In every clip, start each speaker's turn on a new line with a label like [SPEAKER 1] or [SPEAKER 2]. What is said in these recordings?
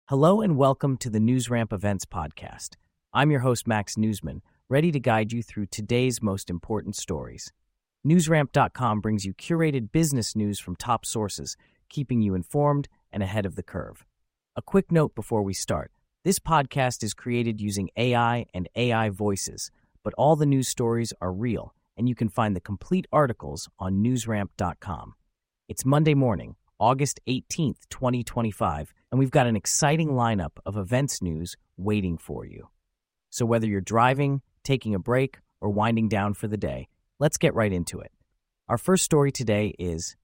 [SPEAKER 1] Hello and welcome to the NewsRamp Events Podcast. I'm your host, Max Newsman, ready to guide you through today's most important stories. NewsRamp.com brings you curated business news from top sources, keeping you informed and ahead of the curve. A quick note before we start. This podcast is created using AI and AI voices, but all the news stories are real, and you can find the complete articles on NewsRamp.com. It's Monday morning, August 18th, 2025, and we've got an exciting lineup of events news waiting for you. So whether you're driving, taking a break, or winding down for the day, let's get right into it. Our first story today is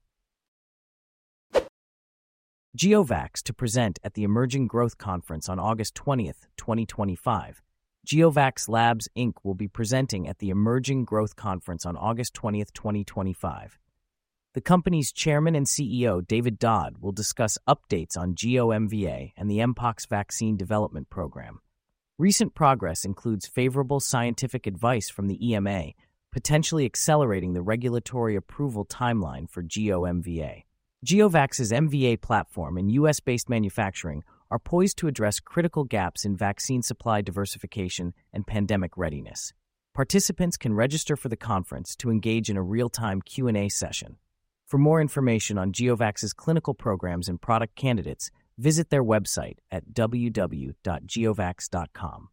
[SPEAKER 1] GeoVax to present at the Emerging Growth Conference on August 20th, 2025. GeoVax Labs, Inc. will be presenting at the Emerging Growth Conference on August 20th, 2025. The company's chairman and CEO, David Dodd, will discuss updates on GeoMVA and the Mpox vaccine development program. Recent progress includes favorable scientific advice from the EMA, potentially accelerating the regulatory approval timeline for GeoMVA. GeoVax's MVA platform and U.S.-based manufacturing are poised to address critical gaps in vaccine supply diversification and pandemic readiness. Participants can register for the conference to engage in a real-time Q&A session. For more information on GeoVax's clinical programs and product candidates, visit their website at www.geovax.com.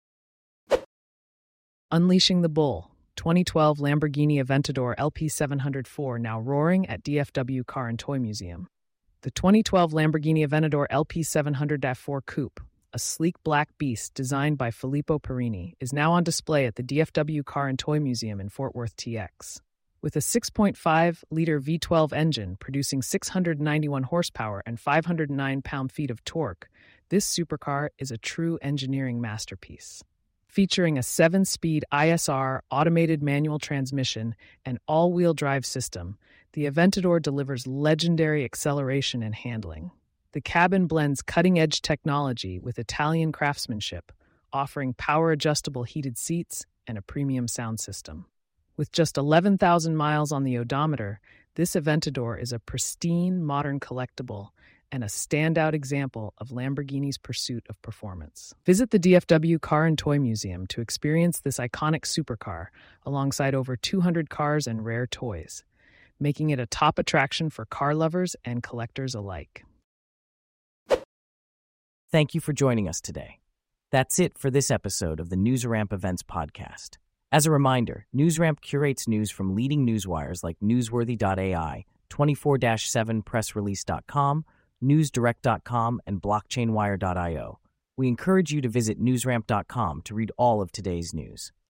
[SPEAKER 2] Unleashing the Bull, 2012 Lamborghini Aventador LP704 now roaring at DFW Car and Toy Museum. The 2012 Lamborghini Aventador LP700-4 Coupe, a sleek black beast designed by Filippo Perini, is now on display at the DFW Car and Toy Museum in Fort Worth, TX. With a 6.5-liter V12 engine producing 691 horsepower and 509 pound-feet of torque, this supercar is a true engineering masterpiece. Featuring a 7-speed ISR automated manual transmission and all-wheel drive system, the Aventador delivers legendary acceleration and handling. The cabin blends cutting-edge technology with Italian craftsmanship, offering power-adjustable heated seats and a premium sound system. With just 11,000 miles on the odometer, this Aventador is a pristine modern collectible and a standout example of Lamborghini's pursuit of performance. Visit the DFW Car and Toy Museum to experience this iconic supercar alongside over 200 cars and rare toys, making it a top attraction for car lovers and collectors alike.
[SPEAKER 1] Thank you for joining us today. That's it for this episode of the NewsRamp Events Podcast. As a reminder, NewsRamp curates news from leading newswires like Newsworthy.ai, 24/7pressrelease.com, NewsDirect.com, and BlockchainWire.io. We encourage you to visit NewsRamp.com to read all of today's news.